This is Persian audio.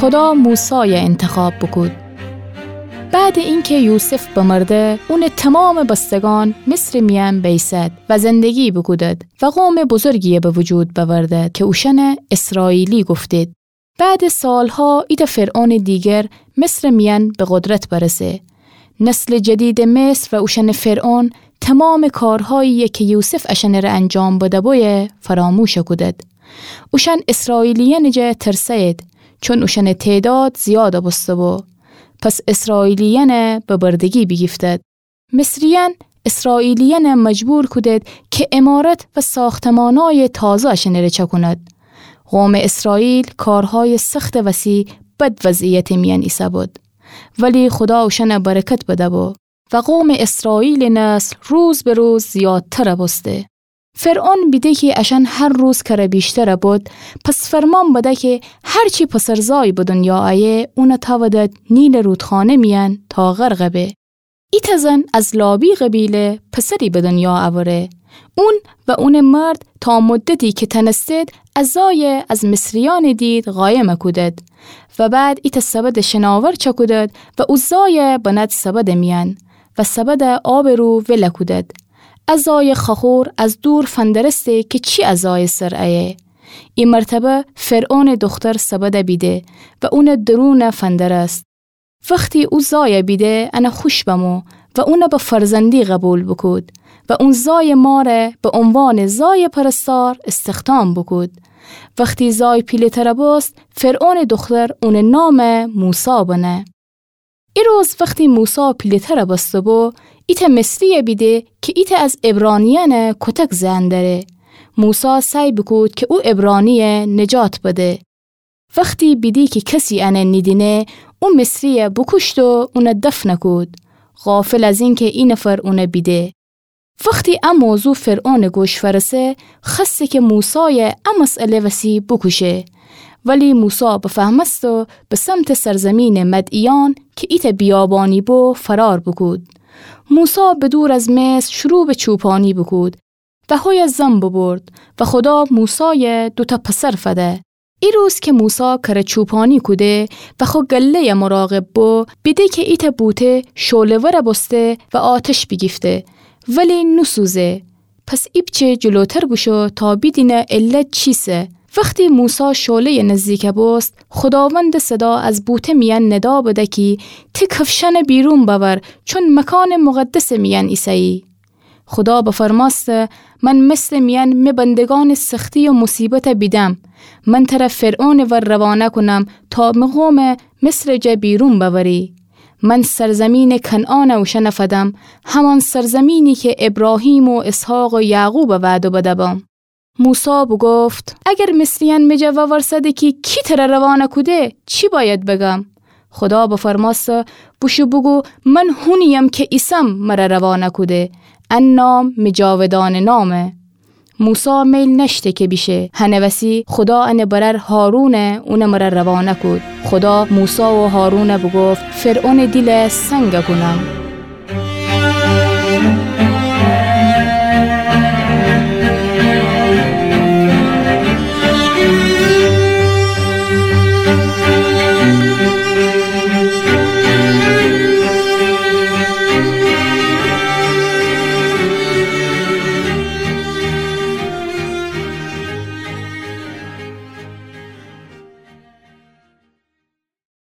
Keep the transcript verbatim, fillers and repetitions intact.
خدا موسی انتخاب بکود. بعد اینکه یوسف بمرده، اون تمام بستگان مصر میان بیسد و زندگی بکودد و قوم بزرگی به وجود بوردد که اوشن اسرائیلی گفتید. بعد سالها ایده فرعون دیگر مصر میان به قدرت برسه. نسل جدید مصر و اوشن فرعون تمام کارهایی که یوسف اشن را انجام بده بوی فراموش کودد. اوشن اسرائیلیان جه ترسید چون اوشن تعداد زیاد بسته بو. پس اسرائیلیان به بردگی بگیفتد. مصریان اسرائیلیان مجبور کودد که امارت و ساختمانای تازه اشن را چکند. قوم اسرائیل کارهای سخت وسیع بد وضعیت میان ایسا بود. ولی خدا اوشن برکت بده بو و قوم اسرائیل نسل روز به روز زیادتر بسته. فرعون بیده که اشن هر روز کره بیشتر بود، پس فرمان بده که هرچی پسرزای به دنیا آیه اون تاودد نیل رودخانه میان تا غرق به. ای تزن از لابی قبیله پسری به دنیا آوره. اون و اون مرد تا مدتی که تنستید ازای از مصریان دید غایم کودد و بعد ایت سبد شناور چکودد و اوزای بند سبد میان و سبد آب رو ولکودد. ازای خخور از دور فندرسته که چی ازای سرعه. این مرتبه فرعون دختر سبد بیده و اون درون فندرست. وقتی او زای بیده انا خوش بمو و اون به فرزندی قبول بکود و اون زای ماره به عنوان زای پرستار استخدام بکود. وقتی زای پیله تر باست فرعون دختر اون نام موسی بنه. ای روز وقتی موسی پیله تر بسته بو ایت مصری بیده که ایت از عبرانیان کتک زندره. موسی سعی بکود که او عبرانی نجات بده. وقتی بیدی که کسی انه ندینه اون مصری بکشت و اون دفن کود. غافل از این که این نفر اون بیده. وقتی ام موضوع فرعون گوش فرسه خسته که موسی ام مسئله وسی بکشه. ولی موسی بفهمست و به سمت سرزمین مدعیان که ایت بیابانی بو فرار بکود. موسی بدور از مصر شروع به چوپانی بکود و های زن ببرد و خدا موسی دوتا پسر فده. ای روز که موسی کره چوپانی کوده و خو گله مراقب بو بیده که ایت بوته شوله ور بسته و آتش بگیفته ولی نسوزه. پس ایبچه جلوتر بشو تا بیدینه علت چیسه. وقتی موسی شوله نزدیک بست خداوند صدا از بوته میان ندا بده که تی کفشن بیرون ببر چون مکان مقدس میان ایسایی. خدا بفرماست من مثل میان مبندگان سختی و مصیبت بیدم. من طرف فرعون ور روانه کنم تا مقوم مصر جا بیرون ببری. من سرزمین کنعان و شنفدم، همان سرزمینی که ابراهیم و اسحاق و یعقوب وعده بدبم. موسی بگفت اگر مصریان مجا و ورسده که کی تر روانه کده چی باید بگم؟ خدا بفرماست بشو بگو من هونیم که ایسم مرا روانه کده. ان نام مجاودان نامه. موسی میل نشته که بیشه هنوسی خدا ان برر هارونه اون مرا روانه کد. خدا موسی و هارونه بگفت فرعون دیل سنگ کنم.